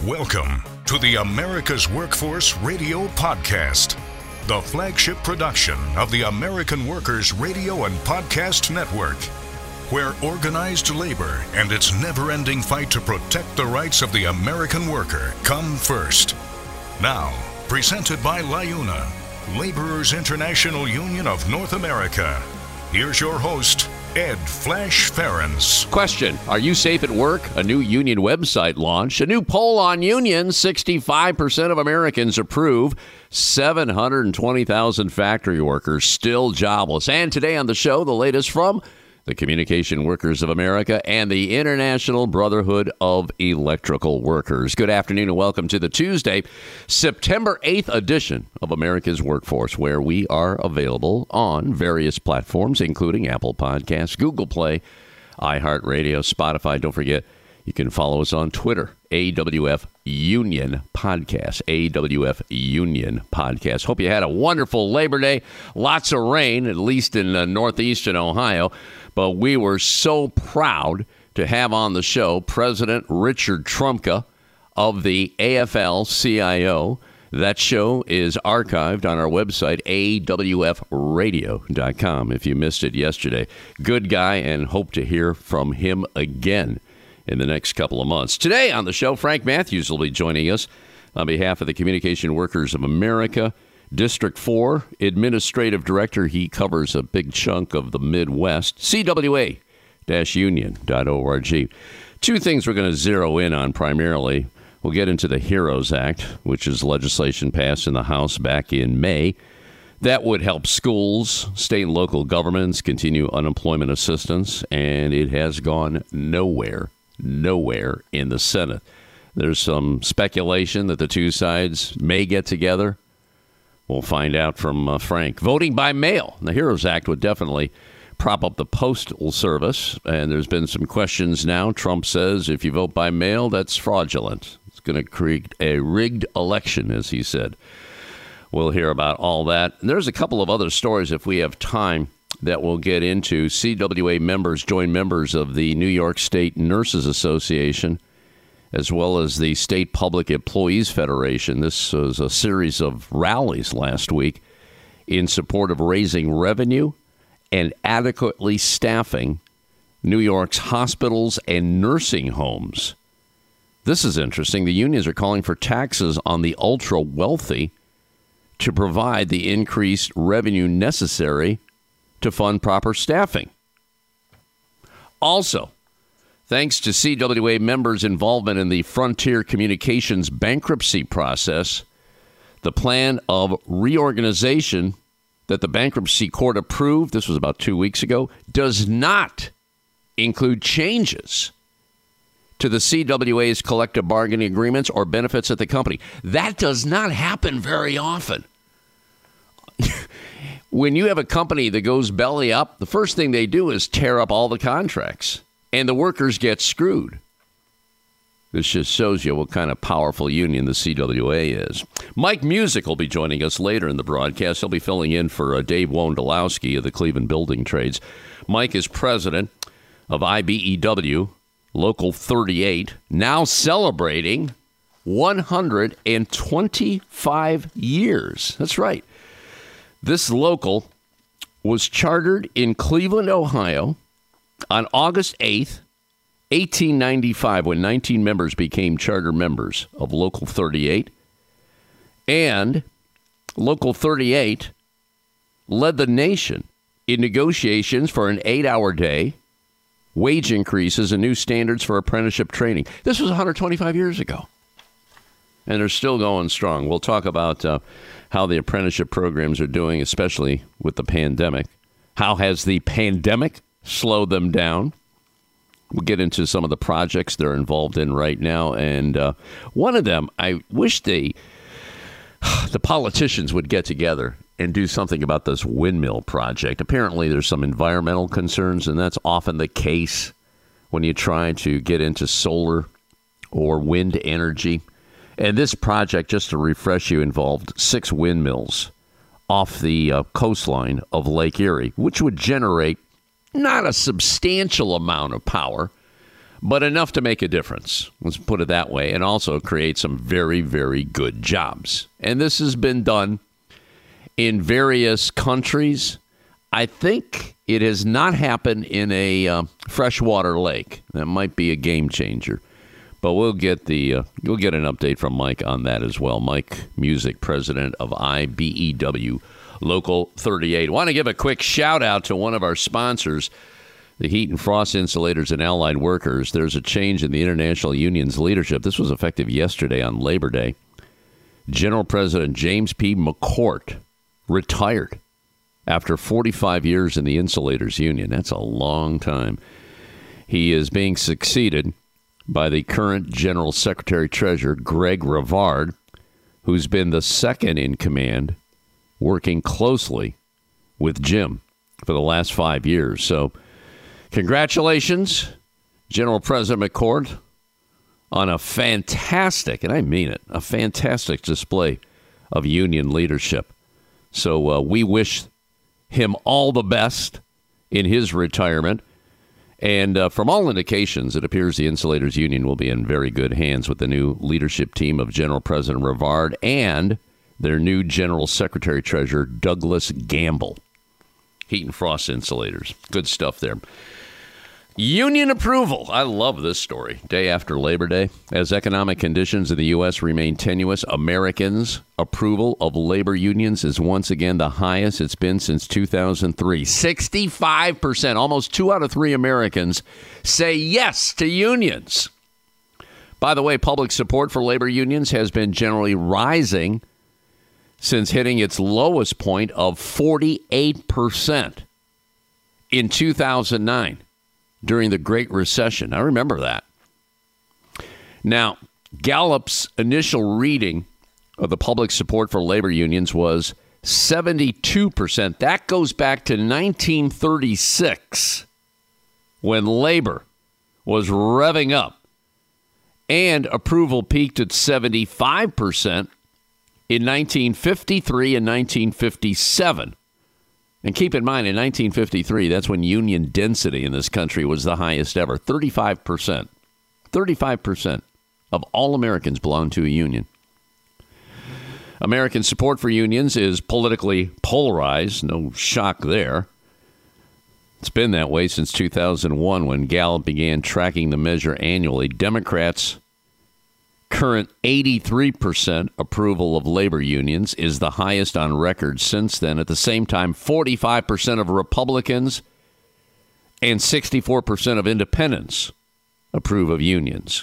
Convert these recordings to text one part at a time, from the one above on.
Welcome to the America's Workforce Radio Podcast, the flagship production of the American Workers Radio and Podcast Network, where organized labor and its never-ending fight to protect the rights of the American worker come first. Now, presented by LIUNA, Laborers International Union of North America. Here's your host, Ed Flash Ferens. Question: are you safe at work? A new union website launched. A new poll on unions. 65% of Americans approve. 720,000 factory workers still jobless. And today on the show, the latest from the Communication Workers of America and the International Brotherhood of Electrical Workers. Good afternoon and welcome to the Tuesday, September 8th edition of America's Workforce, where we are available on various platforms, including Apple Podcasts, Google Play, iHeartRadio, Spotify. Don't forget, you can follow us on Twitter, AWF Union Podcast, AWF Union Podcast. Hope you had a wonderful Labor Day. Lots of rain, at least in northeastern Ohio. But we were so proud to have on the show President Richard Trumka of the AFL-CIO. That show is archived on our website, awfradio.com, if you missed it yesterday. Good guy, and hope to hear from him again in the next couple of months. Today on the show, Frank Matthews will be joining us on behalf of the Communication Workers of America. District 4 Administrative Director. He covers a big chunk of the Midwest. CWA-union.org. Two things we're going to zero in on primarily. We'll get into the HEROES Act, which is legislation passed in the House back in May. That would help schools, state and local governments continue unemployment assistance, and it has gone nowhere in the Senate. There's some speculation that the two sides may get together. We'll find out from Frank. Voting by mail. The HEROES Act would definitely prop up the Postal Service. And there's been some questions now. Trump says if you vote by mail, that's fraudulent. It's going to create a rigged election, as he said. We'll hear about all that. And there's a couple of other stories, if we have time, that we'll get into. CWA members join members of the New York State Nurses Association, as well as the State Public Employees Federation. This was a series of rallies last week in support of raising revenue and adequately staffing New York's hospitals and nursing homes. This is interesting. The unions are calling for taxes on the ultra-wealthy to provide the increased revenue necessary to fund proper staffing. Also, thanks to CWA members' involvement in the Frontier Communications bankruptcy process, the plan of reorganization that the bankruptcy court approved, this was about 2 weeks ago, does not include changes to the CWA's collective bargaining agreements or benefits at the company. That does not happen very often. When you have a company that goes belly up, the first thing they do is tear up all the contracts. And the workers get screwed. This just shows you what kind of powerful union the CWA is. Mike Music will be joining us later in the broadcast. He'll be filling in for Dave Wondolowski of the Cleveland Building Trades. Mike is president of IBEW, Local 38, now celebrating 125 years. That's right. This local was chartered in Cleveland, Ohio, on August 8th, 1895, when 19 members became charter members of Local 38. And Local 38 led the nation in negotiations for an 8-hour day, wage increases, and new standards for apprenticeship training. This was 125 years ago. And they're still going strong. We'll talk about how the apprenticeship programs are doing, especially with the pandemic. How has the pandemic slowed them down? We'll get into some of the projects they're involved in right now. And one of them, I wish the politicians would get together and do something about this windmill project. Apparently, there's some environmental concerns, and that's often the case when you try to get into solar or wind energy. And this project, just to refresh you, involved 6 windmills off the coastline of Lake Erie, which would generate not a substantial amount of power, but enough to make a difference. Let's put it that way, and also create some very, very good jobs. And this has been done in various countries. I think it has not happened in a freshwater lake. That might be a game changer. But we'll get an update from Mike on that as well. Mike Music, president of IBEW Local 38. Want to give a quick shout out to one of our sponsors, the Heat and Frost Insulators and Allied Workers. There's a change in the International Union's leadership. This was effective yesterday on Labor Day. General President James P. McCourt retired after 45 years in the Insulators Union. That's a long time. He is being succeeded by the current General Secretary-Treasurer, Greg Rivard, who's been the second in command, working closely with Jim for the last 5 years. So congratulations, General President McCourt, on a fantastic, and I mean it, a fantastic display of union leadership. So we wish him all the best in his retirement. And from all indications, it appears the Insulators Union will be in very good hands with the new leadership team of General President Rivard and their new General Secretary-Treasurer, Douglas Gamble. Heat and Frost Insulators. Good stuff there. Union approval. I love this story. Day after Labor Day. As economic conditions in the U.S. remain tenuous, Americans' approval of labor unions is once again the highest it's been since 2003. 65%, almost 2 out of 3 Americans say yes to unions. By the way, public support for labor unions has been generally rising since hitting its lowest point of 48% in 2009. During the Great Recession. I remember that. Now, Gallup's initial reading of the public support for labor unions was 72%. That goes back to 1936, when labor was revving up. And approval peaked at 75% in 1953 and 1957. And keep in mind, in 1953, that's when union density in this country was the highest ever. 35%. 35% of all Americans belong to a union. American support for unions is politically polarized. No shock there. It's been that way since 2001 when Gallup began tracking the measure annually. Democrats' current 83% approval of labor unions is the highest on record since then. At the same time, 45% of Republicans and 64% of independents approve of unions.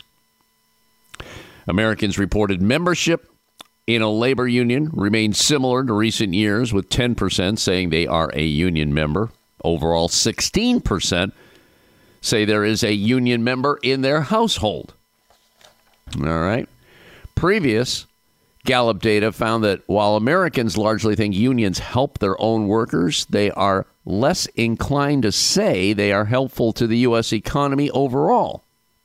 Americans' reported membership in a labor union remains similar to recent years, with 10% saying they are a union member. Overall, 16% say there is a union member in their household. All right. Previous Gallup data found that while Americans largely think unions help their own workers, they are less inclined to say they are helpful to the U.S. economy overall.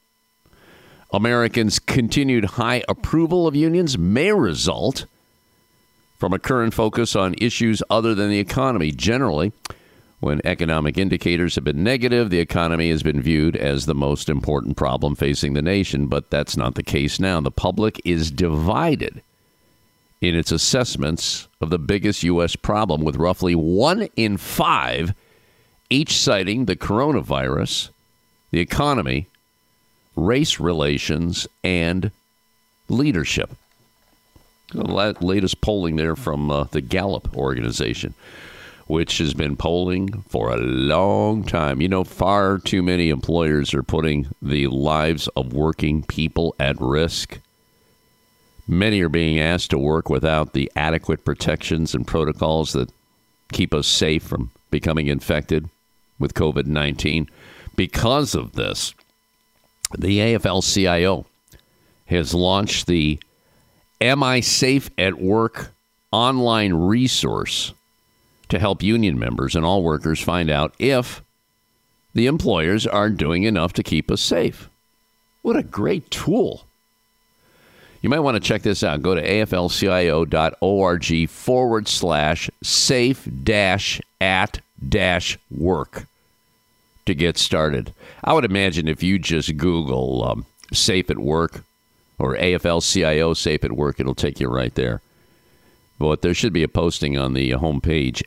Americans' continued high approval of unions may result from a current focus on issues other than the economy. Generally, when economic indicators have been negative, the economy has been viewed as the most important problem facing the nation, but that's not the case now. The public is divided in its assessments of the biggest U.S. problem, with roughly 1 in 5 each citing the coronavirus, the economy, race relations, and leadership. The latest polling there from the Gallup organization, which has been polling for a long time. You know, far too many employers are putting the lives of working people at risk. Many are being asked to work without the adequate protections and protocols that keep us safe from becoming infected with COVID-19. Because of this, the AFL-CIO has launched the Am I Safe at Work online resource to help union members and all workers find out if the employers are doing enough to keep us safe. What a great tool. You might want to check this out. Go to aflcio.org/safe-at-work to get started. I would imagine if you just Google Safe at Work or AFL-CIO Safe at Work, it'll take you right there. But there should be a posting on the homepage,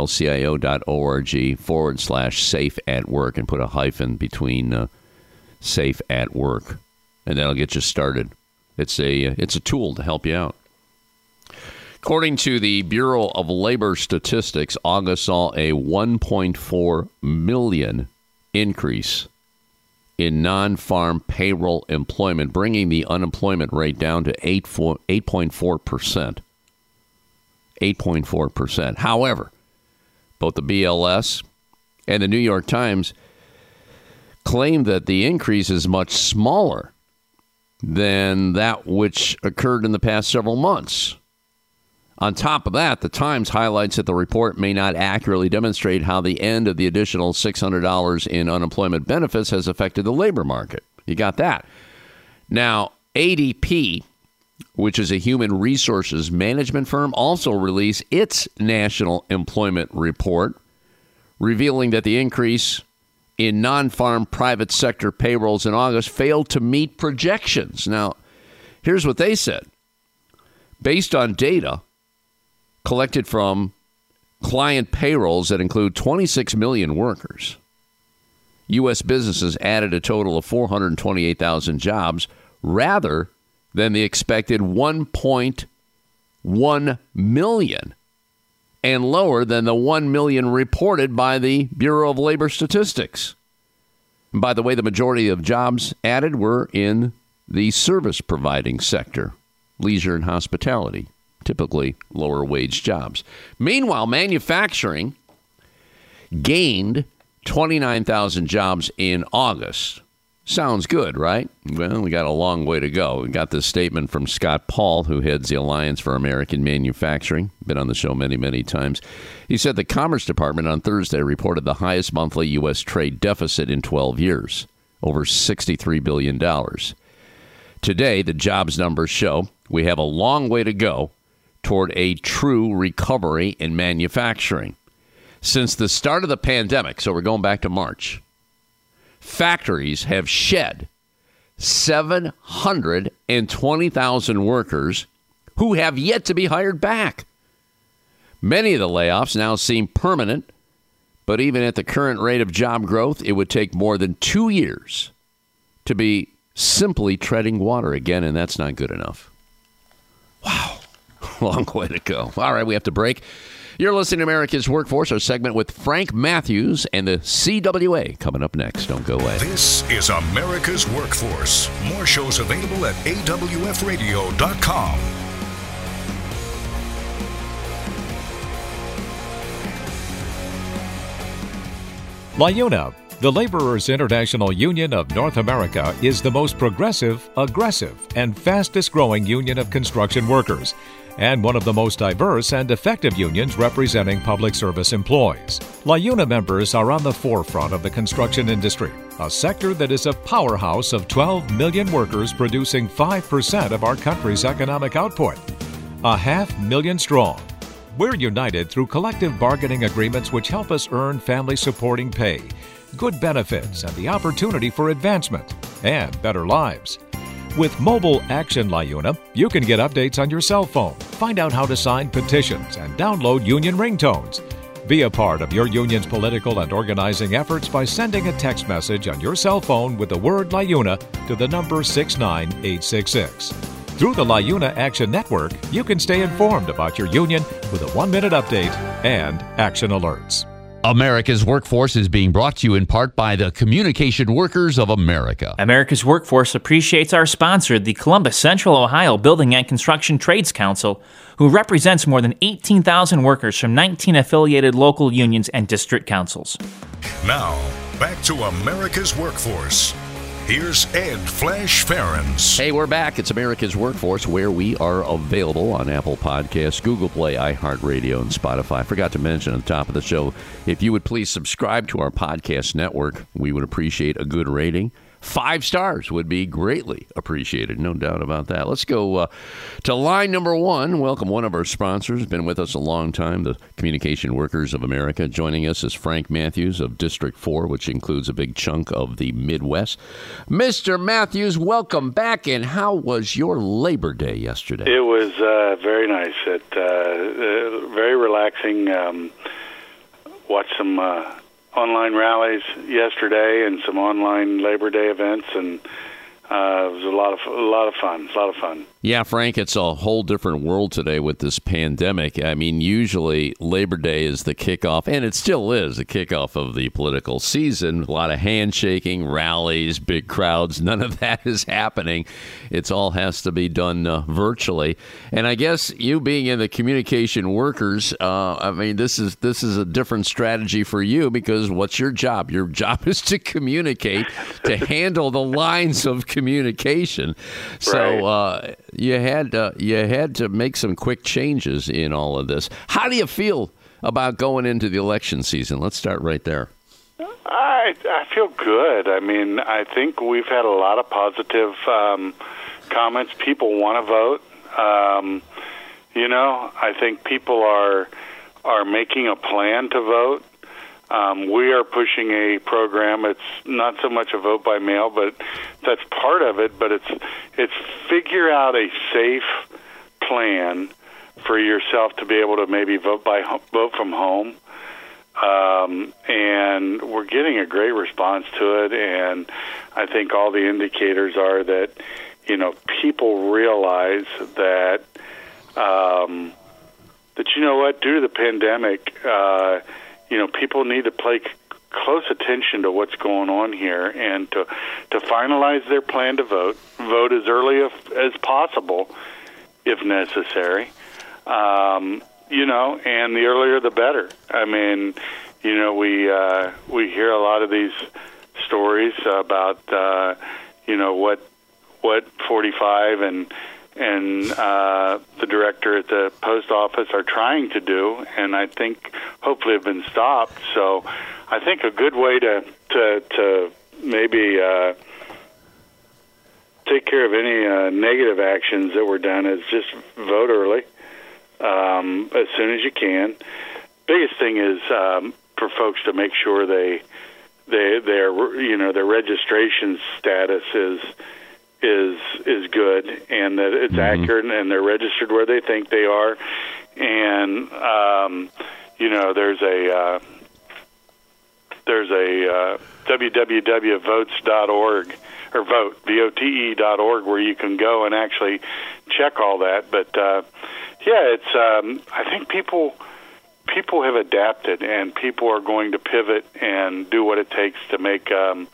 aflcio.org/safe at work, and put a hyphen between safe at work, and that'll get you started. It's a tool to help you out. According to the Bureau of Labor Statistics, August saw a 1.4 million increase in non-farm payroll employment, bringing the unemployment rate down to 8.4%. 8.4%. However, both the BLS and the New York Times claim that the increase is much smaller than that which occurred in the past several months. On top of that, the Times highlights that the report may not accurately demonstrate how the end of the additional $600 in unemployment benefits has affected the labor market. You got that. Now, ADP, which is a human resources management firm, also released its national employment report, revealing that the increase in non-farm private sector payrolls in August failed to meet projections. Now, here's what they said. Based on data collected from client payrolls that include 26 million workers, U.S. businesses added a total of 428,000 jobs rather than the expected 1.1 million, and lower than the 1 million reported by the Bureau of Labor Statistics. And by the way, the majority of jobs added were in the service providing sector, leisure and hospitality, typically lower wage jobs. Meanwhile, manufacturing gained 29,000 jobs in August. Sounds good, right? Well, we got a long way to go. We got this statement from Scott Paul, who heads the Alliance for American Manufacturing. Been on the show many, many times. He said the Commerce Department on Thursday reported the highest monthly U.S. trade deficit in 12 years, over $63 billion. Today, the jobs numbers show we have a long way to go toward a true recovery in manufacturing. Since the start of the pandemic, so we're going back to March, factories have shed 720,000 workers who have yet to be hired back. Many of the layoffs now seem permanent, but even at the current rate of job growth, it would take more than 2 years to be simply treading water again, and that's not good enough. Wow. Long way to go. All right, we have to break. You're listening to America's Workforce, our segment with Frank Matthews and the CWA coming up next. Don't go away. This is America's Workforce. More shows available at awfradio.com. LIUNA, the Laborers International Union of North America, is the most progressive, aggressive, and fastest-growing union of construction workers, and one of the most diverse and effective unions representing public service employees. LIUNA members are on the forefront of the construction industry, a sector that is a powerhouse of 12 million workers producing 5% of our country's economic output. 500,000 strong. We're united through collective bargaining agreements which help us earn family-supporting pay, good benefits, and the opportunity for advancement and better lives. With Mobile Action LIUNA, you can get updates on your cell phone, find out how to sign petitions, and download union ringtones. Be a part of your union's political and organizing efforts by sending a text message on your cell phone with the word LIUNA to the number 69866. Through the LIUNA Action Network, you can stay informed about your union with a 1-minute update and action alerts. America's Workforce is being brought to you in part by the Communication Workers of America. America's Workforce appreciates our sponsor, the Columbus Central Ohio Building and Construction Trades Council, who represents more than 18,000 workers from 19 affiliated local unions and district councils. Now, back to America's Workforce. Here's Ed Flash Ferens. Hey, we're back. It's America's Workforce, where we are available on Apple Podcasts, Google Play, iHeartRadio, and Spotify. I forgot to mention at the top of the show, if you would please subscribe to our podcast network, we would appreciate a good rating. 5 stars would be greatly appreciated. No doubt about that. Let's go to line number 1. Welcome one of our sponsors. Been with us a long time, the Communication Workers of America. Joining us is Frank Matthews of District 4, which includes a big chunk of the Midwest. Mr. Matthews, welcome back. And how was your Labor Day yesterday? It was very nice. Very relaxing. Watched some online rallies yesterday and some online Labor Day events, and it was a lot of fun. Yeah, Frank, it's a whole different world today with this pandemic. I mean, usually Labor Day is the kickoff, and it still is the kickoff of the political season. A lot of handshaking, rallies, big crowds. None of that is happening. It all has to be done virtually. And I guess you being in the communication workers, I mean, this is a different strategy for you, because what's your job? Your job is to communicate, to handle the lines of communication. So right. You had to make some quick changes in all of this. How do you feel about going into the election season? Let's start right there. I feel good. I mean, I think we've had a lot of positive comments. People want to vote. I think people are making a plan to vote. We are pushing a program. It's not so much a vote by mail, but that's part of it. But it's figure out a safe plan for yourself to be able to maybe vote from home. And we're getting a great response to it. And I think all the indicators are that people realize that you know what, due to the pandemic. People need to pay close attention to what's going on here and to finalize their plan to vote as early as possible, if necessary. And the earlier the better. I mean, we hear a lot of these stories about what 45 and the director at the post office are trying to do, and I think hopefully have been stopped. So I think a good way to maybe take care of any negative actions that were done is just vote early, as soon as you can. Biggest thing is for folks to make sure their registration status is good, and that it's accurate, and they're registered where they think they are. And there's a www.votes.org or vote.org where you can go and actually check all that. But it's I think people have adapted, and people are going to pivot and do what it takes to make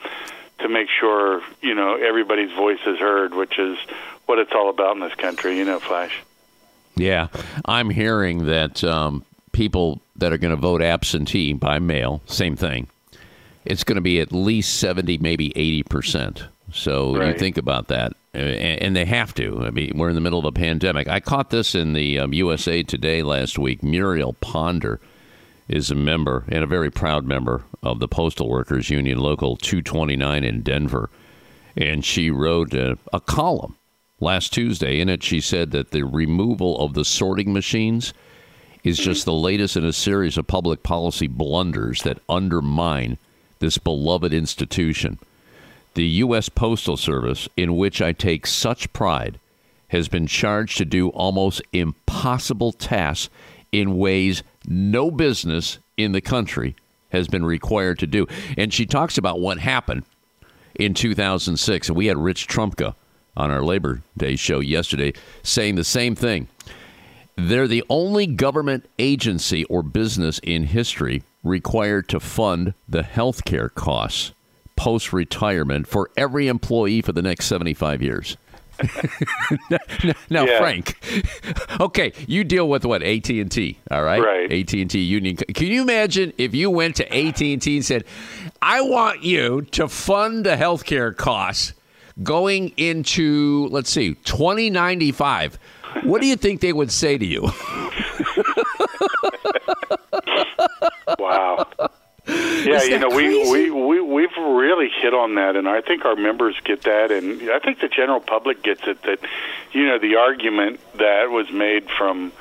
sure, everybody's voice is heard, which is what it's all about in this country, Flash. Yeah, I'm hearing that people that are going to vote absentee by mail, same thing. It's going to be at least 70, maybe 80%. So right. You think about that, and they have to. I mean, we're in the middle of a pandemic. I caught this in the USA Today last week. Muriel Ponder is a member, and a very proud member, of the Postal Workers Union Local 229 in Denver. And she wrote a column last Tuesday. In it, she said that the removal of the sorting machines is just the latest in a series of public policy blunders that undermine this beloved institution. The U.S. Postal Service, in which I take such pride, has been charged to do almost impossible tasks in ways no business in the country has been required to do. And she talks about what happened in 2006. And we had Rich Trumka on our Labor Day show yesterday saying the same thing. They're the only government agency or business in history required to fund the health care costs post-retirement for every employee for the next 75 years. Now, yeah. Frank, okay, you deal with what, AT&T, all right? Right. AT&T Union. Can you imagine if you went to AT&T and said, I want you to fund the health care costs going into, let's see, 2095. What do you think they would say to you? Wow. Yeah, we've really hit on that, and I think our members get that, and I think the general public gets it. That the argument that was made from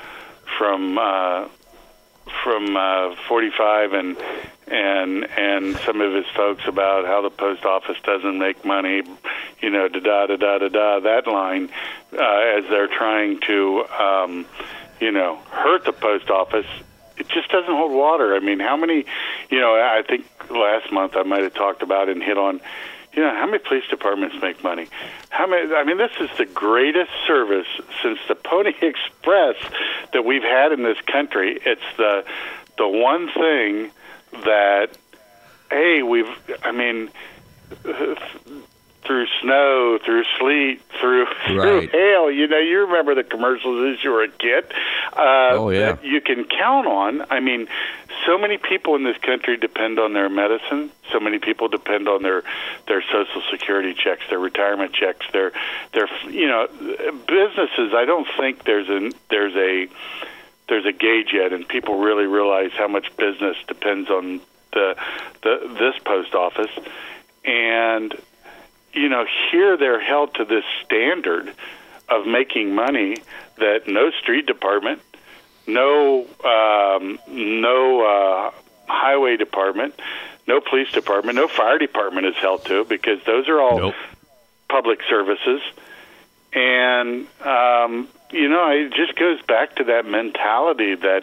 45 and some of his folks about how the post office doesn't make money, that line, as they're trying to hurt the post office. It just doesn't hold water. I mean, how many, I think last month I might have talked about and hit on, how many police departments make money? How many? I mean, this is the greatest service since the Pony Express that we've had in this country. It's the one thing that, through snow, through sleet, through hail. You remember the commercials as you were a kid. That you can count on. I mean, so many people in this country depend on their medicine. So many people depend on their Social Security checks, their retirement checks, their businesses. I don't think there's a gauge yet, and people really realize how much business depends on this post office. And here they're held to this standard of making money that no street department, no highway department, no police department, no fire department is held to, because those are all public services. And, it just goes back to that mentality that,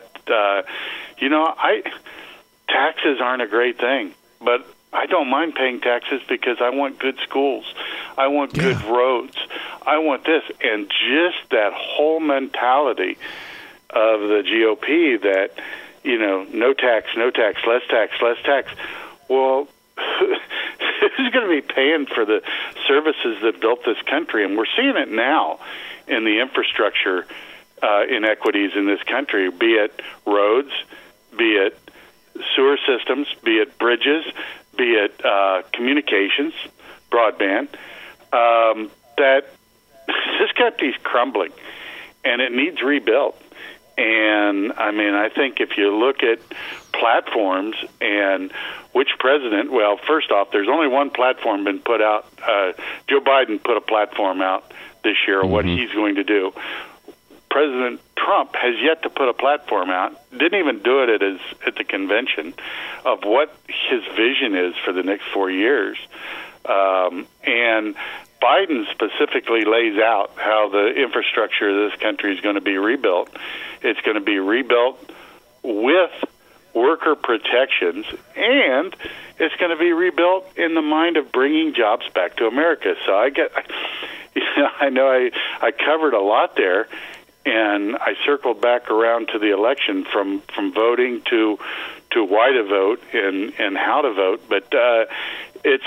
taxes aren't a great thing, but I don't mind paying taxes because I want good schools. I want good roads. I want this. And just that whole mentality of the GOP that, no tax, less tax. Well, who's going to be paying for the services that built this country? And we're seeing it now in the infrastructure inequities in this country, be it roads, be it sewer systems, be it bridges, be it communications, broadband, that this country's crumbling, and it needs rebuilt. And, I think if you look at platforms and which president, well, first off, there's only one platform been put out. Joe Biden put a platform out this year of what he's going to do. President Trump has yet to put a platform out, didn't even do it at the convention, of what his vision is for the next 4 years. And Biden specifically lays out how the infrastructure of this country is going to be rebuilt. It's going to be rebuilt with worker protections, and it's going to be rebuilt in the mind of bringing jobs back to America. So I know I covered a lot there. And I circled back around to the election from voting to why to vote and how to vote. But you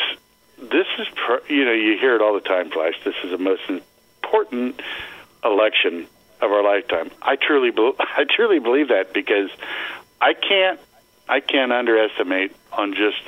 hear it all the time, Flash. This is the most important election of our lifetime. I truly believe that, because I can't underestimate on just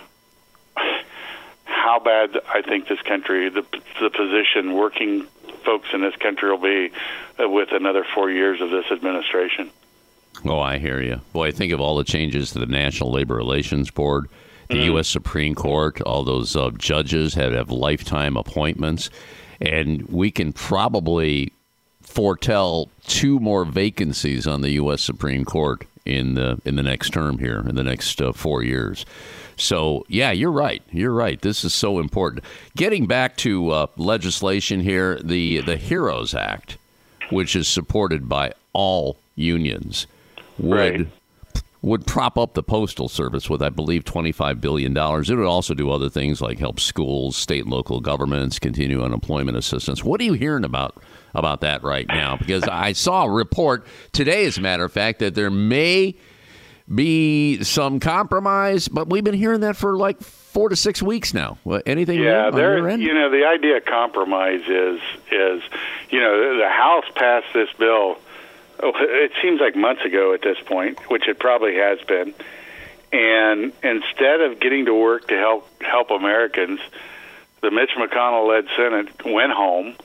how bad I think this country, the position working folks in this country will be with another 4 years of this administration. Oh, I hear you. Boy, I think of all the changes to the National Labor Relations Board, the U.S. Supreme Court, all those judges have lifetime appointments, and we can probably foretell 2 more vacancies on the U.S. Supreme Court in the next term here, in the next 4 years. So, yeah, you're right. You're right. This is so important. Getting back to legislation here, the HEROES Act, which is supported by all unions, would prop up the Postal Service with, I believe, $25 billion. It would also do other things like help schools, state and local governments, continue unemployment assistance. What are you hearing about that right now? Because I saw a report today, as a matter of fact, that there may be some compromise, but we've been hearing that for like 4 to 6 weeks now. Anything new on your end? The idea of compromise is the House passed this bill, it seems like months ago at this point, which it probably has been. And instead of getting to work to help Americans, the Mitch McConnell-led Senate went home,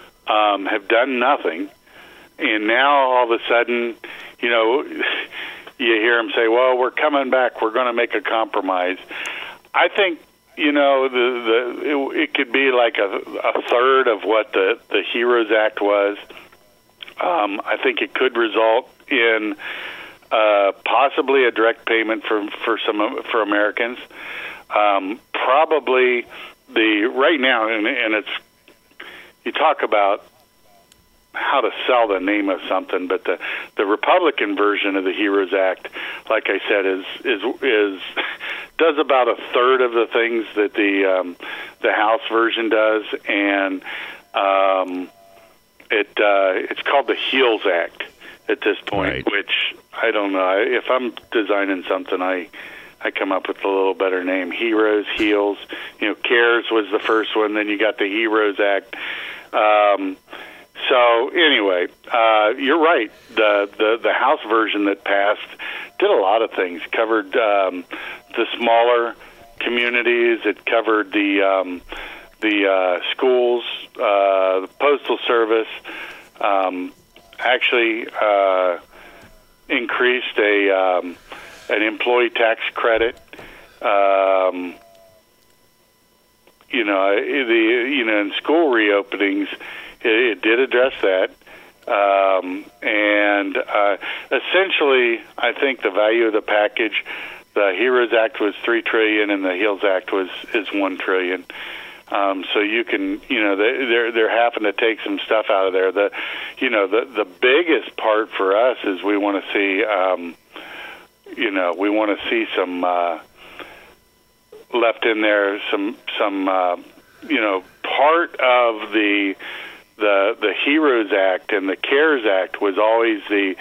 have done nothing, and now all of a sudden, you hear them say, well, we're coming back, we're going to make a compromise. I think, it could be like a third of what the HEROES Act was. I think it could result in possibly a direct payment for Americans. Probably right now, and it's, you talk about how to sell the name of something, but the Republican version of the HEROES Act, like I said, is does about a third of the things that the House version does, and it's called the HEALS Act at this point, right. Which I don't know. If I'm designing something, I come up with a little better name. Heroes, HEALS. CARES was the first one. Then you got the HEROES Act. So anyway, you're right. The House version that passed did a lot of things. Covered the smaller communities. It covered the schools, the Postal Service. Actually, increased an employee tax credit. In school reopenings, it did address that. And essentially, I think the value of the package, the HEROES Act was $3 trillion, and the HEALS Act is $1 trillion. So you can, they're having to take some stuff out of there. The biggest part for us is we want to see, some left in there, some part of the HEROES Act and the CARES Act was always the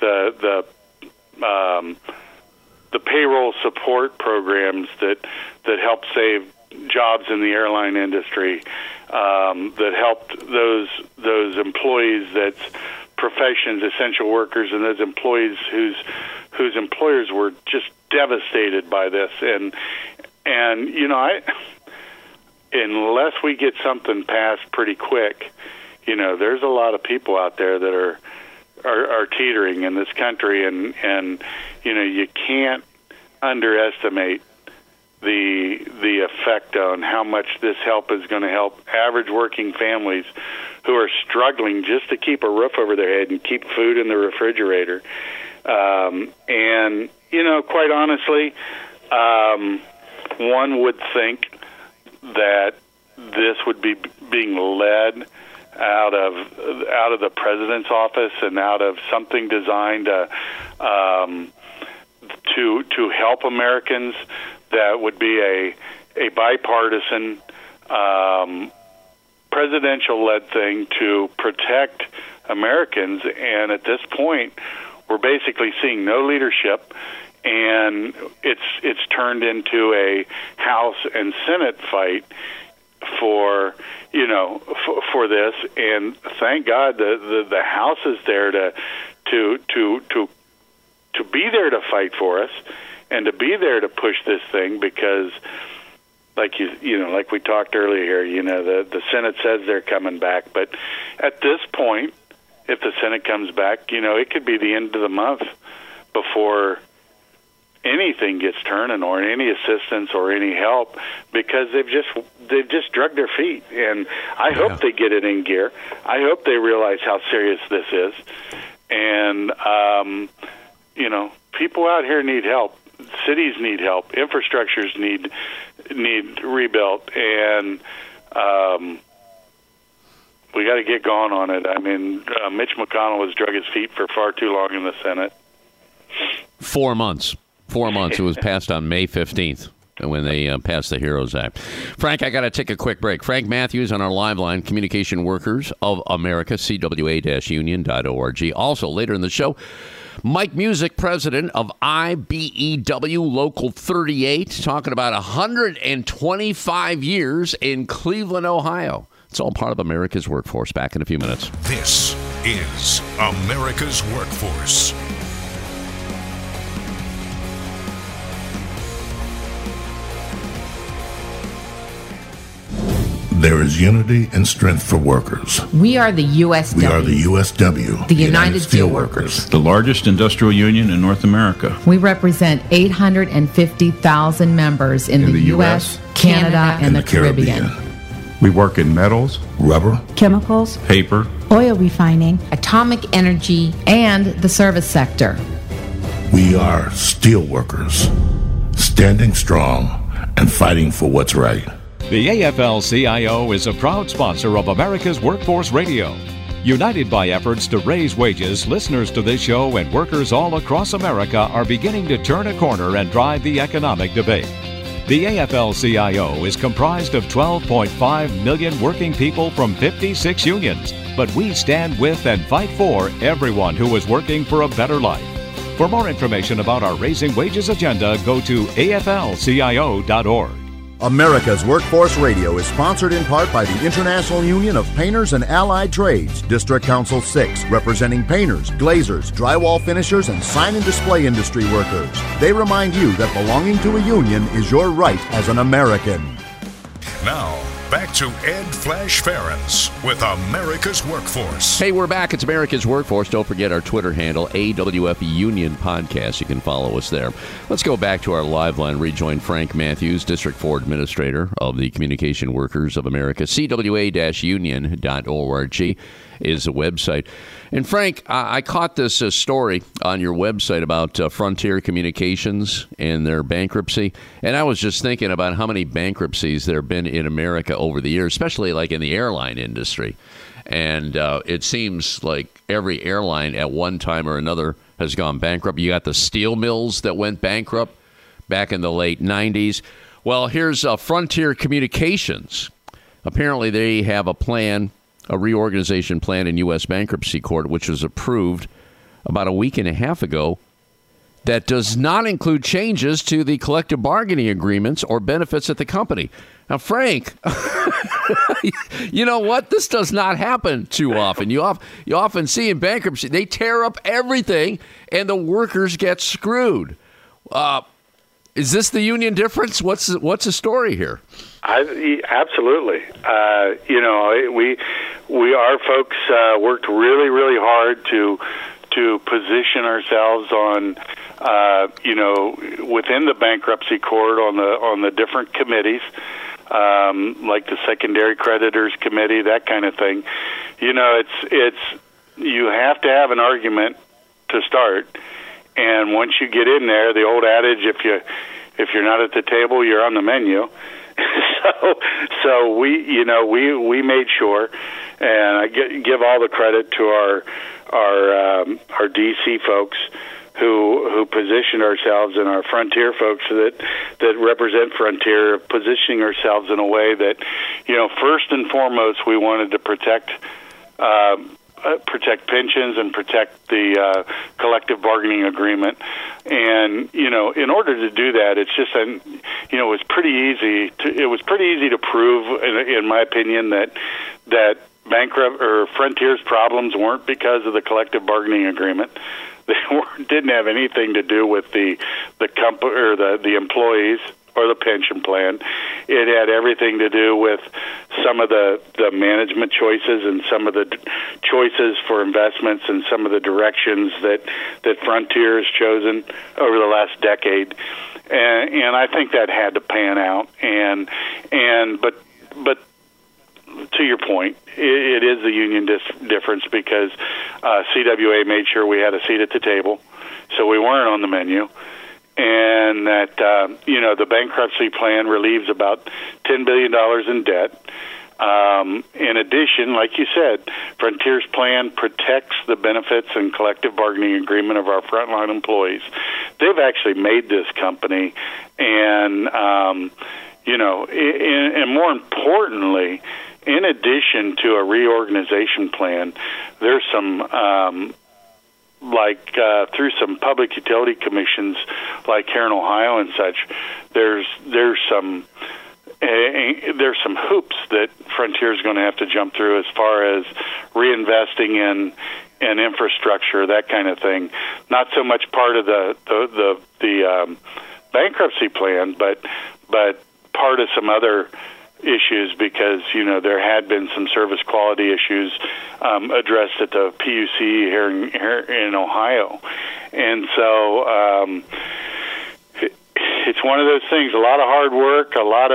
payroll support programs that helped save jobs in the airline industry, that helped those employees, that's professions, essential workers, and those employees whose employers were just devastated by this. And unless we get something passed pretty quick, there's a lot of people out there that are teetering in this country, and you can't underestimate the effect on how much this help is going to help average working families who are struggling just to keep a roof over their head and keep food in the refrigerator. And quite honestly, one would think that this would be being led out of the president's office and out of something designed to help Americans. That would be a bipartisan, presidential-led thing to protect Americans. And at this point, we're basically seeing no leadership, and it's turned into a House and Senate fight for this. And thank God the House is there to be there to fight for us, and to be there to push this thing, because like we talked earlier here, the Senate says they're coming back, but at this point, if the Senate comes back, it could be the end of the month before anything gets turning, or any assistance or any help, because they've just dragged their feet. And I hope they get it in gear. I hope they realize how serious this is. And people out here need help. Cities need help. Infrastructures need rebuilt, and we got to get going on it. I mean, Mitch McConnell has drug his feet for far too long in the Senate. 4 months. 4 months. It was passed on May 15th when they passed the HEROES Act. Frank, I got to take a quick break. Frank Matthews on our live line, Communication Workers of America, CWA-union.org. Also, later in the show, Mike Music, president of IBEW Local 38, talking about 125 years in Cleveland, Ohio. It's all part of America's Workforce. Back in a few minutes. This is America's Workforce. there is unity and strength for workers. We are the USW. We are the USW. The United Steelworkers. The largest industrial union in North America. We represent 850,000 members in the U.S., Canada, and the Caribbean. We work in metals, rubber, chemicals, paper, oil refining, atomic energy, and the service sector. We are steelworkers, standing strong and fighting for what's right. The AFL-CIO is a proud sponsor of America's Workforce Radio. United by efforts to raise wages, listeners to this show and workers all across America are beginning to turn a corner and drive the economic debate. The AFL-CIO is comprised of 12.5 million working people from 56 unions, but we stand with and fight for everyone who is working for a better life. For more information about our Raising Wages agenda, go to aflcio.org. America's Workforce Radio is sponsored in part by the International Union of Painters and Allied Trades, District Council 6, representing painters, glazers, drywall finishers, and sign and display industry workers. They remind you that belonging to a union is your right as an American. Now, back to Ed Flash Ferens with America's Workforce. Hey, we're back. It's America's Workforce. Don't forget our Twitter handle, AWF Union Podcast. You can follow us there. Let's go back to our live line. Rejoin Frank Matthews, District 4 Administrator of the Communication Workers of America. CWA-union.org is the website. And Frank, I caught this story on your website about Frontier Communications and their bankruptcy. And I was just thinking about how many bankruptcies there have been in America over the years, especially like in the airline industry. And it seems like every airline at one time or another has gone bankrupt. You got the steel mills that went bankrupt back in the late 90s. Well, here's Frontier Communications. Apparently they have a plan, a reorganization plan in U.S. bankruptcy court, which was approved about a week and a half ago, that does not include changes to the collective bargaining agreements or benefits at the company. Now, Frank, you know what? This does not happen too often. You often see in bankruptcy, they tear up everything and the workers get screwed. Is this the union difference? What's the story here? Absolutely. Our folks worked really, really hard to position ourselves on, within the bankruptcy court on the different committees, like the secondary creditors committee, that kind of thing. You have to have an argument to start, and once you get in there, the old adage, if you're not at the table, you're on the menu. So we made sure, and I give all the credit to our DC folks who positioned ourselves, and our Frontier folks that represent Frontier, positioning ourselves in a way that, first and foremost, we wanted to protect pensions and protect the collective bargaining agreement. And in order to do that, it's just it was pretty easy to prove, in my opinion, that Frontier's problems weren't because of the collective bargaining agreement. They didn't have anything to do with the company or the employees or the pension plan. It had everything to do with some of the management choices and some of the choices for investments and some of the directions that Frontier has chosen over the last decade. And I think that had to pan out. But to your point, it is the union difference because CWA made sure we had a seat at the table, so we weren't on the menu. And that, the bankruptcy plan relieves about $10 billion in debt. In addition, like you said, Frontier's plan protects the benefits and collective bargaining agreement of our frontline employees. They've actually made this company, and, and more importantly, in addition to a reorganization plan, there's some through some public utility commissions like here in Ohio and such, there's some hoops that Frontier is going to have to jump through as far as reinvesting in infrastructure, that kind of thing. Not so much part of the bankruptcy plan, but part of some other issues because, there had been some service quality issues addressed at the PUC here in Ohio. And so it's one of those things, a lot of hard work, a lot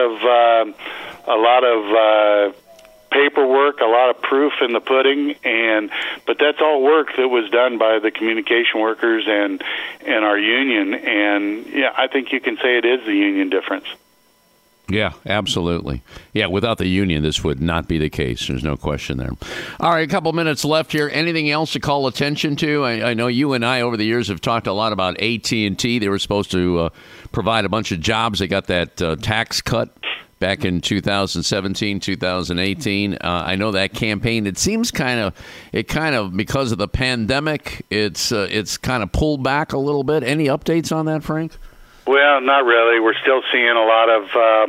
of paperwork, a lot of proof in the pudding, but that's all work that was done by the communication workers and our union. And I think you can say it is the union difference. Yeah, absolutely. Yeah, without the union, this would not be the case. There's no question there. All right, a couple minutes left here. Anything else to call attention to? I know you and I over the years have talked a lot about AT&T. They were supposed to provide a bunch of jobs. They got that tax cut back in 2017, 2018. I know that campaign, it seems kind of because of the pandemic, it's kind of pulled back a little bit. Any updates on that, Frank? Well, not really. We're still seeing a lot of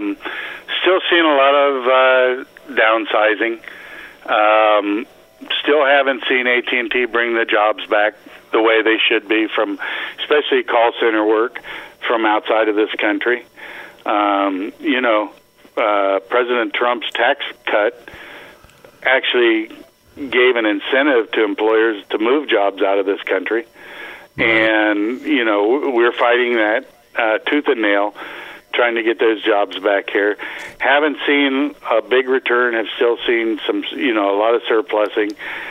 downsizing. Still haven't seen AT&T bring the jobs back the way they should be, from especially call center work from outside of this country. President Trump's tax cut actually gave an incentive to employers to move jobs out of this country. And, we're fighting that tooth and nail, trying to get those jobs back here. Haven't seen a big return, have still seen some, a lot of surplusing.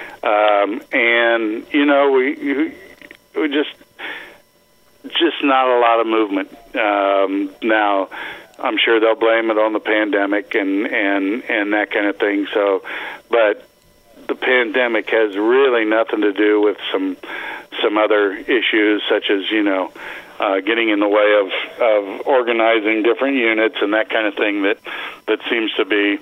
We just not a lot of movement. Now, I'm sure they'll blame it on the pandemic and that kind of thing. So, but the pandemic has really nothing to do with some other issues, such as getting in the way of organizing different units and that kind of thing that seems to be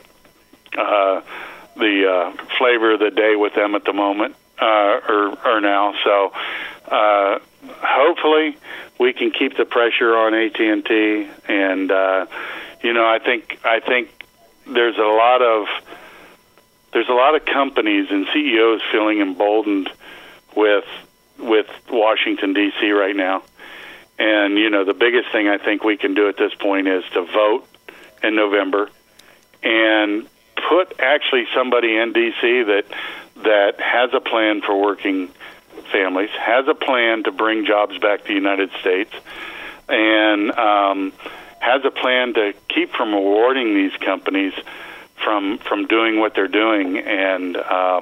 the flavor of the day with them at the moment or now. So hopefully we can keep the pressure on AT&T, and I think there's a lot of companies and CEOs feeling emboldened with Washington D.C. right now. And, the biggest thing I think we can do at this point is to vote in November and put actually somebody in D.C. that has a plan for working families, has a plan to bring jobs back to the United States, and has a plan to keep from rewarding these companies from doing what they're doing. And,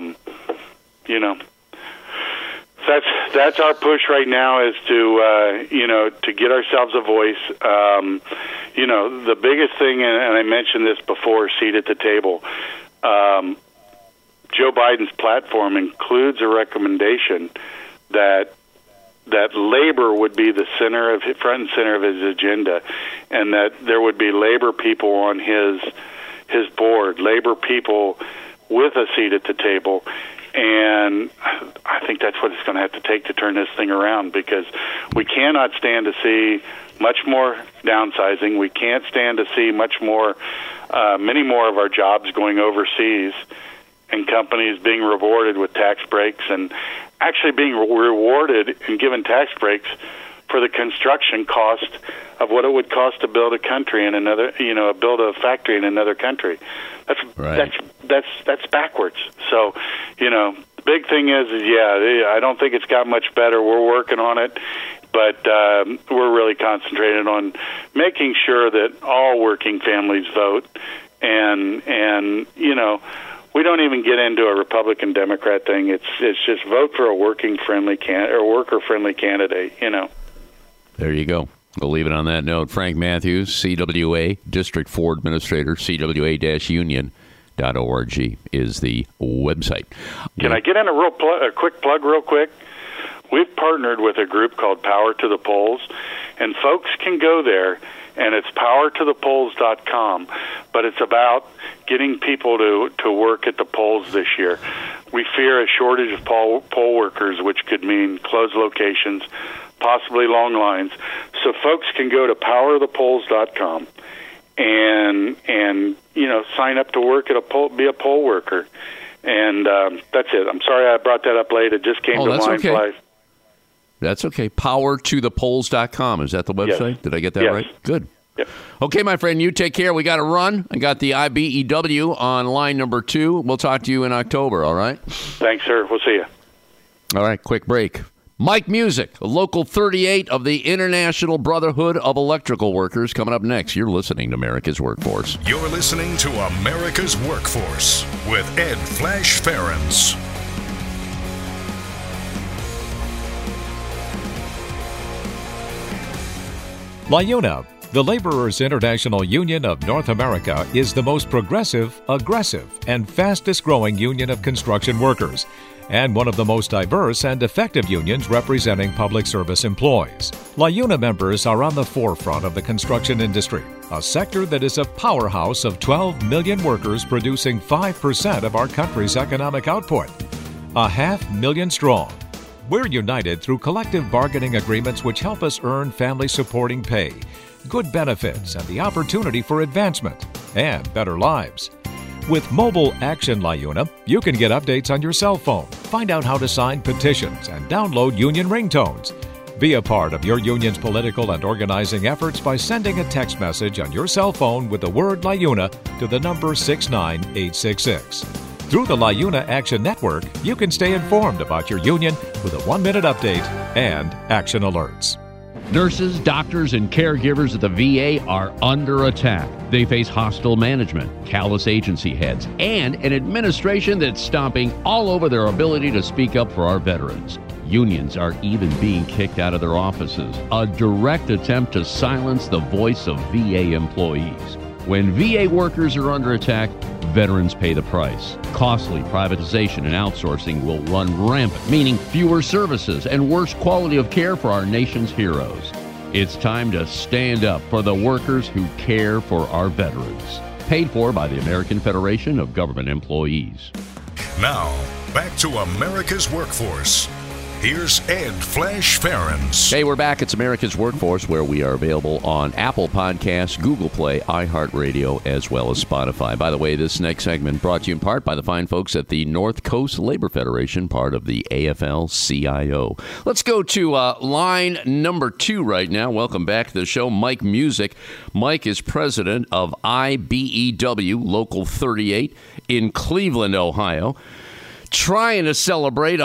that's our push right now, is to get ourselves a voice. The biggest thing, and I mentioned this before, seat at the table. Joe Biden's platform includes a recommendation that labor would be the front and center of his agenda, and that there would be labor people on his board, labor people with a seat at the table. And I think that's what it's going to have to take to turn this thing around, because we cannot stand to see much more downsizing. We can't stand to see many more of our jobs going overseas, and companies being rewarded with tax breaks, and actually being rewarded and given tax breaks for the construction cost of what it would cost to build a country in another, build a factory in another country. That's right. That's backwards. So, the big thing is, I don't think it's got much better. We're working on it, but we're really concentrated on making sure that all working families vote, and we don't even get into a Republican Democrat thing. It's just vote for a worker-friendly candidate. There you go. We'll leave it on that note. Frank Matthews, CWA, District 4 Administrator, CWA-union.org is the website. Can I get in a quick plug real quick? We've partnered with a group called Power to the Polls, and folks can go there, and it's powertothepolls.com, but it's about getting people to work at the polls this year. We fear a shortage of poll workers, which could mean closed locations, possibly long lines. So folks can go to powertothepolls.com and sign up to work at be a poll worker. And that's it. I'm sorry I brought that up late. It just came to mind. Okay. That's okay. Powertothepolls.com. Is that the website? Yes. Did I get that right? Good. Yep. Okay, my friend, you take care. We got to run. I got the IBEW on line number 2. We'll talk to you in October, all right? Thanks, sir. We'll see you. All right, quick break. Mike Music, Local 38 of the International Brotherhood of Electrical Workers, coming up next. You're listening to America's Workforce. You're listening to America's Workforce with Ed Flash Ferens. LIUNA, the Laborers International Union of North America, is the most progressive, aggressive, and fastest-growing union of construction workers, and one of the most diverse and effective unions representing public service employees. LIUNA members are on the forefront of the construction industry, a sector that is a powerhouse of 12 million workers producing 5% of our country's economic output. 500,000 strong. We're united through collective bargaining agreements which help us earn family-supporting pay, good benefits, and the opportunity for advancement and better lives. With Mobile Action LIUNA, you can get updates on your cell phone, find out how to sign petitions, and download union ringtones. Be a part of your union's political and organizing efforts by sending a text message on your cell phone with the word LIUNA to the number 69866. Through the LIUNA Action Network, you can stay informed about your union with a 1-minute update and action alerts. Nurses, doctors, and caregivers at the VA are under attack. They face hostile management, callous agency heads, and an administration that's stomping all over their ability to speak up for our veterans. Unions are even being kicked out of their offices, a direct attempt to silence the voice of VA employees. When VA workers are under attack, veterans pay the price. Costly privatization and outsourcing will run rampant, meaning fewer services and worse quality of care for our nation's heroes. It's time to stand up for the workers who care for our veterans. Paid for by the American Federation of Government Employees. Now, back to America's Workforce. Here's Ed Flash Ferens. Hey, we're back. It's America's Workforce, where we are available on Apple Podcasts, Google Play, iHeartRadio, as well as Spotify. By the way, this next segment brought to you in part by the fine folks at the North Coast Labor Federation, part of the AFL-CIO. Let's go to line number 2 right now. Welcome back to the show, Mike Music. Mike is president of IBEW, Local 38 in Cleveland, Ohio. Trying to celebrate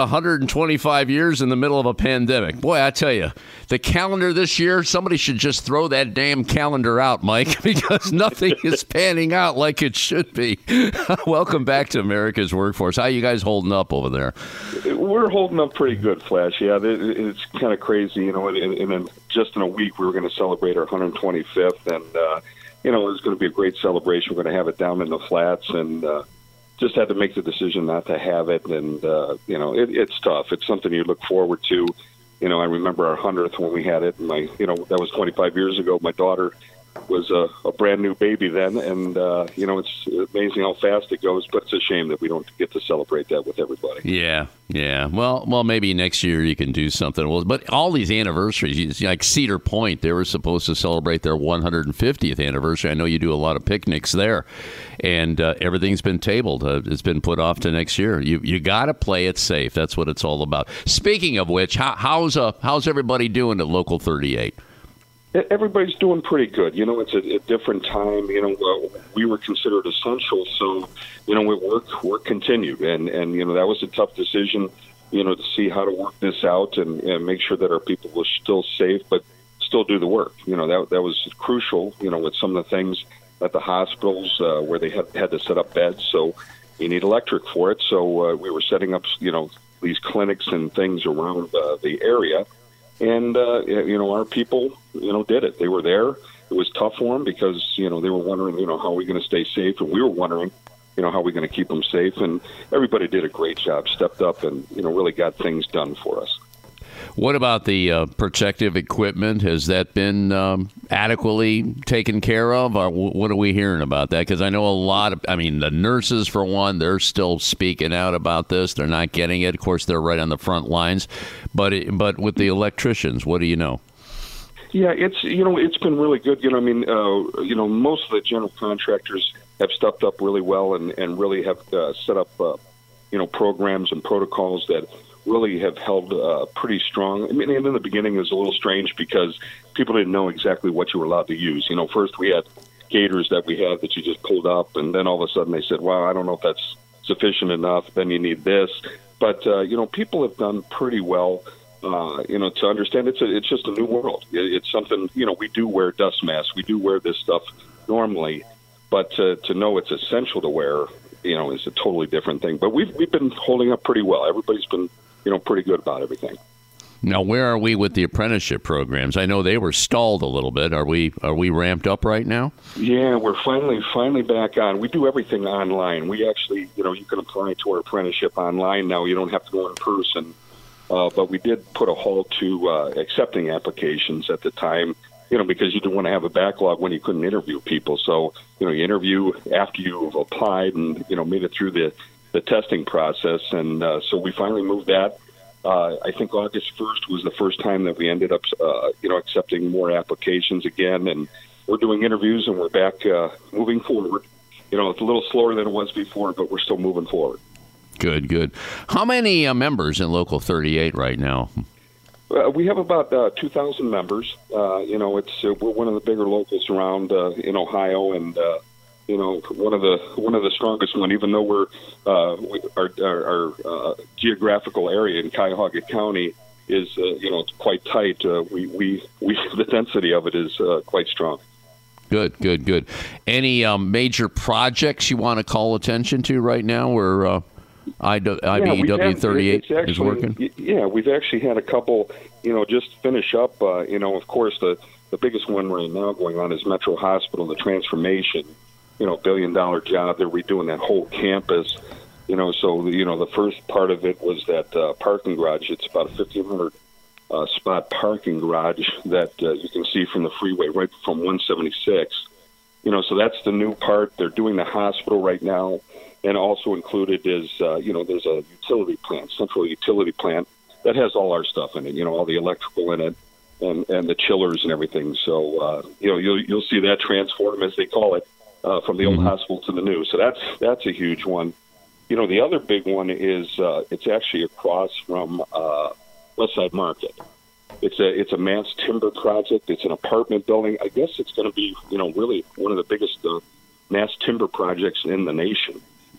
125 years in the middle of a pandemic. Boy, I tell you, the calendar this year, somebody should just throw that damn calendar out, Mike, because nothing is panning out like it should be. Welcome back to America's Workforce. How you guys holding up over there? We're holding up pretty good, Flash. Yeah, it's kind of crazy. You know, just in a week, we were going to celebrate our 125th, and, you know, it was going to be a great celebration. We're going to have it down in the flats, and just had to make the decision not to have it, and you know, it's tough. It's something you look forward to. You know, I remember our 100th when we had it, and that was 25 years ago. My daughter was a brand new baby then, and you know, it's amazing how fast it goes. But it's a shame that we don't get to celebrate that with everybody. Yeah. Well, maybe next year you can do something. Well, but all these anniversaries, like Cedar Point, they were supposed to celebrate their 150th anniversary. I know you do a lot of picnics there, and everything's been tabled. It's been put off to next year. You got to play it safe. That's what it's all about. Speaking of which, how's everybody doing at Local 38? Everybody's doing pretty good. You know, it's a different time. You know, we were considered essential, so, you know, work continued. And you know, that was a tough decision, you know, to see how to work this out and make sure that our people were still safe, but still do the work. You know, that was crucial, you know, with some of the things at the hospitals where they had to set up beds. So you need electric for it. So we were setting up, you know, these clinics and things around the area. And, you know, our people, you know, did it. They were there. It was tough for them because, you know, they were wondering, you know, how are we going to stay safe? And we were wondering, you know, how are we going to keep them safe? And everybody did a great job, stepped up and, you know, really got things done for us. What about the protective equipment? Has that been adequately taken care of? Or what are we hearing about that? Because I know the nurses, for one, they're still speaking out about this. They're not getting it. Of course, they're right on the front lines. But with the electricians, what do you know? Yeah, it's been really good. You know, most of the general contractors have stepped up really well and really have set up, you know, programs and protocols that really have held pretty strong. I mean, in the beginning, it was a little strange because people didn't know exactly what you were allowed to use. You know, first we had gators that we had that you just pulled up, and then all of a sudden they said, well, I don't know if that's sufficient enough. Then you need this. But, you know, people have done pretty well, you know, to understand it's just a new world. It's something, you know, we do wear dust masks. We do wear this stuff normally. But to know it's essential to wear, you know, is a totally different thing. But we've been holding up pretty well. Everybody's been, you know, pretty good about everything. Now, where are we with the apprenticeship programs? I know they were stalled a little bit. Are we ramped up right now? Yeah, we're finally back on. We do everything online. We actually, you know, you can apply to our apprenticeship online now. You don't have to go in person. But we did put a halt to accepting applications at the time, you know, because you didn't want to have a backlog when you couldn't interview people. So, you know, you interview after you've applied and, you know, made it through the testing process. And so we finally moved that. I think August 1st was the first time that we ended up, you know, accepting more applications again. And we're doing interviews and we're back moving forward. You know, it's a little slower than it was before, but we're still moving forward. Good, good. How many members in Local 38 right now? We have about 2,000 members. You know, we're one of the bigger locals around in Ohio, and you know, one of the strongest one. Even though our geographical area in Cuyahoga County is you know, it's quite tight. The density of it is quite strong. Good, good, good. Any major projects you want to call attention to right now, where IBEW 38 is working? Yeah, we've actually had a couple, you know, just finish up. You know, of course, the biggest one right now going on is Metro Hospital, the transformation. You know, $1 billion job. They're redoing that whole campus. You know, so you know, the first part of it was that parking garage. It's about a 1,500 spot parking garage that you can see from the freeway right from 176. You know, so that's the new part. They're doing the hospital right now. And also included is, you know, there's a utility plant, central utility plant, that has all our stuff in it, you know, all the electrical in it and the chillers and everything. So, you know, you'll see that transform, as they call it, from the old hospital to the new. So that's a huge one. You know, the other big one is it's actually across from Westside Market. It's a mass timber project. It's an apartment building. I guess it's going to be, you know, really one of the biggest mass timber projects in the nation.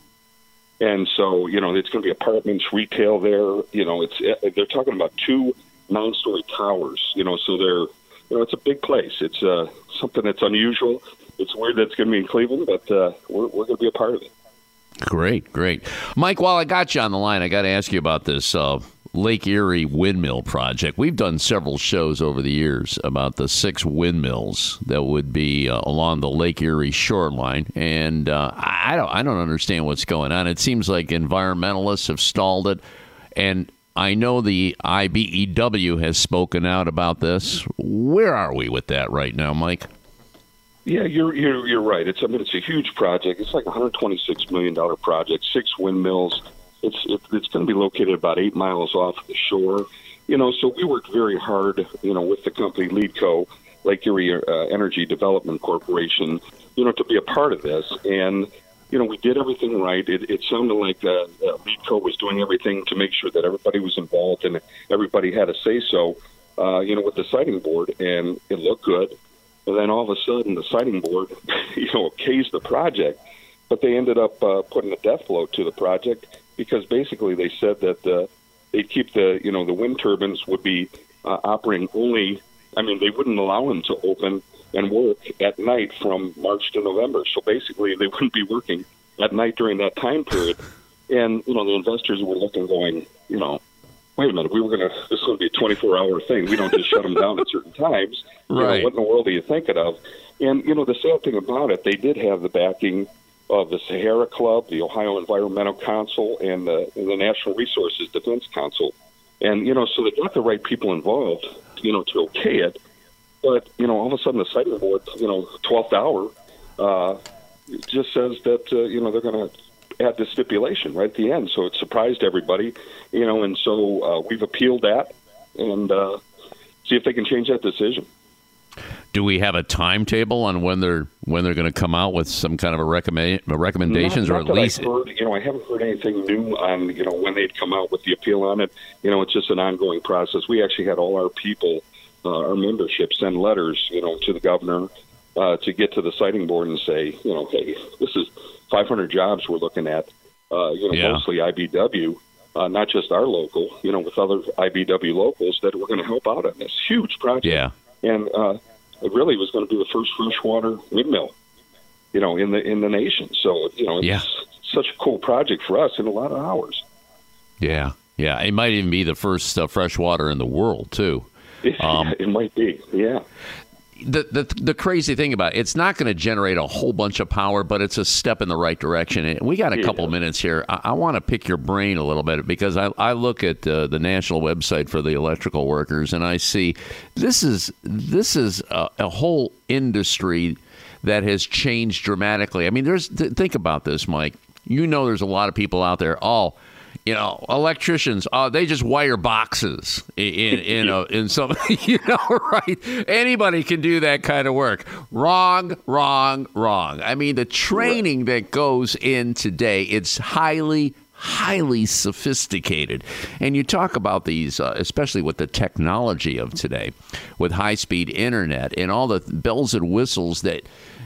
And so, you know, it's going to be apartments, retail there. You know, they're talking about 2 9-story towers. You know, so you know, it's a big place. It's something that's unusual. It's weird that it's going to be in Cleveland, but we're going to be a part of it. Great, great. Mike, while I got you on the line, I got to ask you about this Lake Erie windmill project. We've done several shows over the years about the 6 windmills that would be along the Lake Erie shoreline, and I don't understand what's going on. It seems like environmentalists have stalled it, and I know the IBEW has spoken out about this. Where are we with that right now, Mike? Yeah, you're right. It's a huge project. It's like a $126 million project, 6 windmills. It's going to be located about 8 miles off the shore. You know, so we worked very hard, you know, with the company LeadCo, Lake Erie Energy Development Corporation, you know, to be a part of this. And, you know, we did everything right. It sounded like LeadCo was doing everything to make sure that everybody was involved and everybody had a say-so, you know, with the siting board, and it looked good. And then all of a sudden, the siting board, you know, okayed the project, but they ended up putting a death blow to the project, because basically they said that they'd keep the wind turbines would be operating only, I mean, they wouldn't allow them to open and work at night from March to November. So basically they wouldn't be working at night during that time period. And, you know, the investors were looking, going, you know, wait a minute, this is going to be a 24-hour thing. We don't just shut them down at certain times. Right. You know, what in the world are you thinking of? And, you know, the sad thing about it, they did have the backing of the Sahara Club, the Ohio Environmental Council, and the National Resources Defense Council. And, you know, so they got the right people involved, you know, to okay it. But, you know, all of a sudden the siting board, you know, 12th hour, just says that, you know, they're going to add this stipulation right at the end. So it surprised everybody, you know, and so we've appealed that and see if they can change that decision. Do we have a timetable on when they're going to come out with some kind of a recommendations, or at least? I haven't heard anything new on when they'd come out with the appeal on it. It's just an ongoing process. We actually had all our people, our membership, send letters to the governor to get to the siting board and say, hey, this is 500 jobs we're looking at. Mostly IBW, not just our local. With other IBW locals that we're going to help out on this huge project. Yeah, and it really was going to be the first freshwater windmill, in the nation. So, it's such a cool project for us in a lot of hours. Yeah. It might even be the first freshwater in the world, too. It might be, yeah. The crazy thing about it's not going to generate a whole bunch of power, but it's a step in the right direction. And we got a couple minutes here. I want to pick your brain a little bit because I look at the national website for the electrical workers and I see this is a whole industry that has changed dramatically. I mean, think about this, Mike. There's a lot of people out there. Electricians, they just wire boxes in some, right? Anybody can do that kind of work. Wrong. I mean, the training that goes in today, it's highly sophisticated. And you talk about these, especially with the technology of today, with high-speed internet and all the bells and whistles that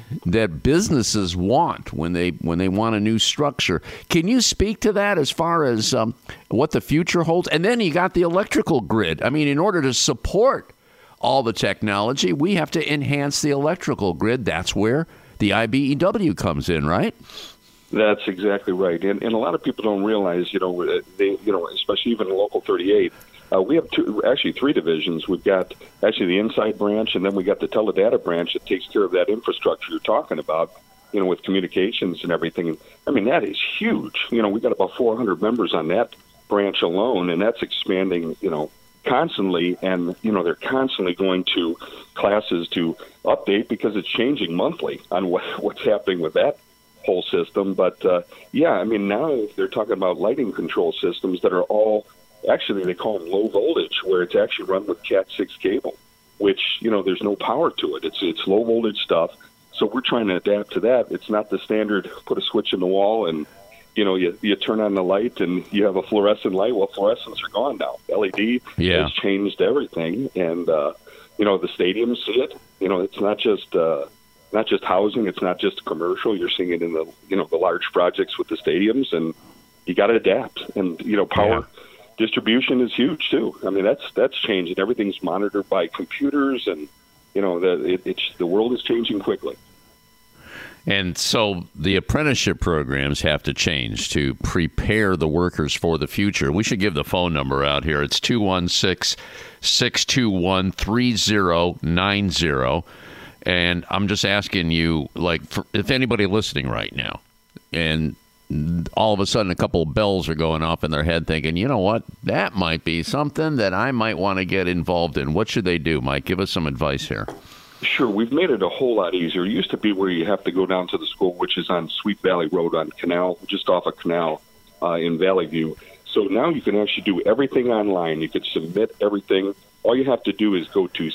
businesses want when they want a new structure. Can you speak to that as far as what the future holds? And then you got the electrical grid. I mean, in order to support all the technology, we have to enhance the electrical grid. That's where the IBEW comes in, right? That's exactly right. And a lot of people don't realize, especially even in Local 38, we have three divisions. We've got actually the inside branch, and then we got the teledata branch that takes care of that infrastructure you're talking about, with communications and everything. I mean, that is huge. We've got about 400 members on that branch alone, and that's expanding, constantly. And, they're constantly going to classes to update because it's changing monthly on what's happening with that whole system. But, now they're talking about lighting control systems that are all actually, they call them low voltage, where it's actually run with Cat 6 cable, which, there's no power to it. It's low voltage stuff. So we're trying to adapt to that. It's not the standard put a switch in the wall and, you turn on the light and you have a fluorescent light. Well, fluorescents are gone now. LED has changed everything. And, the stadiums see it. It's not just housing. It's not just commercial. You're seeing it in the, the large projects with the stadiums, and you got to adapt. And, power distribution is huge too. I mean, that's changing. Everything's monitored by computers, and the world is changing quickly. And so the apprenticeship programs have to change to prepare the workers for the future. We should give the phone number out here. It's 216-621-3090. And I'm just asking you, if anybody listening right now, and all of a sudden a couple of bells are going off in their head thinking, you know what, that might be something that I might want to get involved in. What should they do, Mike? Give us some advice here. Sure. We've made it a whole lot easier. It used to be where you have to go down to the school, which is on Sweet Valley Road on Canal, just off of Canal in Valley View. So now you can actually do everything online. You could submit everything. All you have to do is go to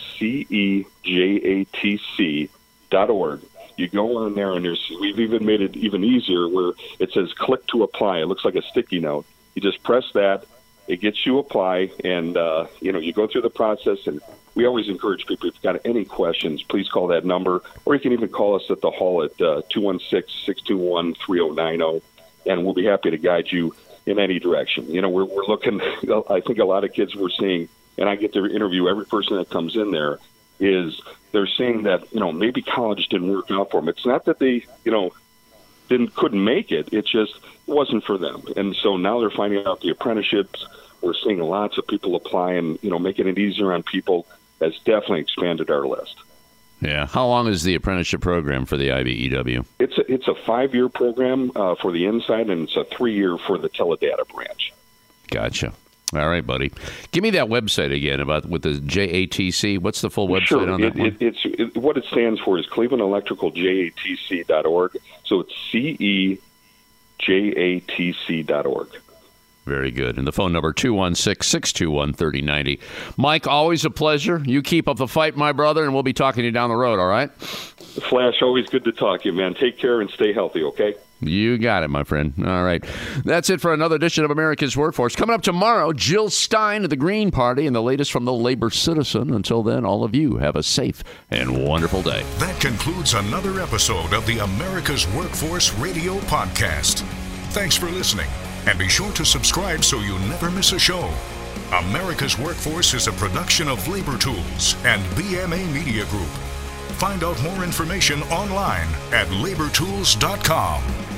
cejatc.org. You go on there, and we've even made it even easier where it says click to apply. It looks like a sticky note. You just press that. It gets you apply, and, you go through the process. And we always encourage people, if you've got any questions, please call that number, or you can even call us at the hall at 216-621-3090, and we'll be happy to guide you in any direction. We're looking, I think a lot of kids we're seeing, and I get to interview every person that comes in there, is they're saying that, maybe college didn't work out for them. It's not that they, couldn't make it. It's just it wasn't for them. And so now they're finding out the apprenticeships. We're seeing lots of people apply, and, making it easier on people has definitely expanded our list. Yeah. How long is the apprenticeship program for the IBEW? It's a 5-year program for the inside, and it's a 3-year for the teledata branch. Gotcha. All right, buddy. Give me that website again with the JATC. What's the full website on that one? What it stands for is Cleveland Electrical JATC.org. So it's CEJATC.org. Very good. And the phone number, 216-621-3090. Mike, always a pleasure. You keep up the fight, my brother, and we'll be talking to you down the road, all right? Flash, always good to talk to you, man. Take care and stay healthy, okay? You got it, my friend. All right. That's it for another edition of America's Workforce. Coming up tomorrow, Jill Stein of the Green Party and the latest from the Labor Citizen. Until then, all of you have a safe and wonderful day. That concludes another episode of the America's Workforce Radio Podcast. Thanks for listening, and be sure to subscribe so you never miss a show. America's Workforce is a production of Labor Tools and BMA Media Group. Find out more information online at labortools.com.